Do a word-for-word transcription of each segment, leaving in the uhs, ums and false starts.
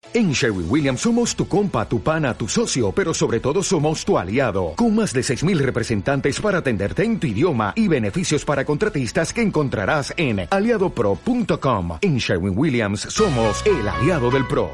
En Sherwin-Williams somos tu compa, tu pana, tu socio, pero sobre todo somos tu aliado, con más de seis mil representantes para atenderte en tu idioma y beneficios para contratistas que encontrarás en aliado pro punto com. En Sherwin-Williams somos el aliado del pro.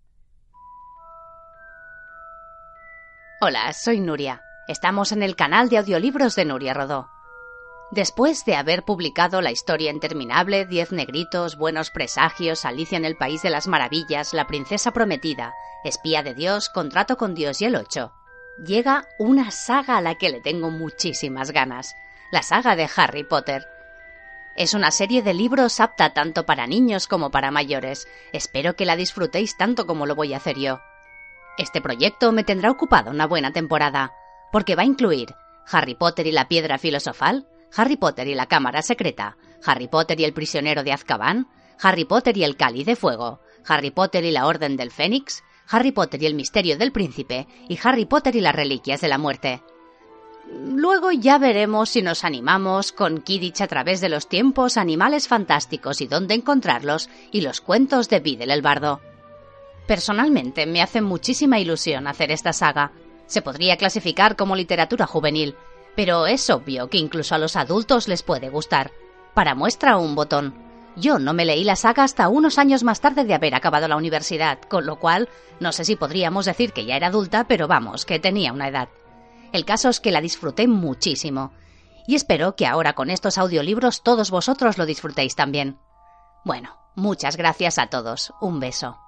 Hola, soy Nuria. Estamos en el canal de audiolibros de Nuria Rodó. Después de haber publicado la historia interminable, Diez negritos, Buenos presagios, Alicia en el País de las Maravillas, La princesa prometida, Espía de Dios, Contrato con Dios y el ocho, llega una saga a la que le tengo muchísimas ganas, la saga de Harry Potter. Es una serie de libros apta tanto para niños como para mayores. Espero que la disfrutéis tanto como lo voy a hacer yo. Este proyecto me tendrá ocupado una buena temporada, porque va a incluir Harry Potter y la piedra filosofal, Harry Potter y la cámara secreta, Harry Potter y el prisionero de Azkaban, Harry Potter y el cáliz de fuego, Harry Potter y la orden del Fénix, Harry Potter y el misterio del príncipe y Harry Potter y las reliquias de la muerte. Luego ya veremos si nos animamos con Quidditch a través de los tiempos, animales fantásticos y dónde encontrarlos y los cuentos de Biddle el bardo. Personalmente me hace muchísima ilusión hacer esta saga. Se podría clasificar como literatura juvenil, pero es obvio que incluso a los adultos les puede gustar. Para muestra un botón. Yo no me leí la saga hasta unos años más tarde de haber acabado la universidad, con lo cual no sé si podríamos decir que ya era adulta, pero vamos, que tenía una edad. El caso es que la disfruté muchísimo. Y espero que ahora con estos audiolibros todos vosotros lo disfrutéis también. Bueno, muchas gracias a todos. Un beso.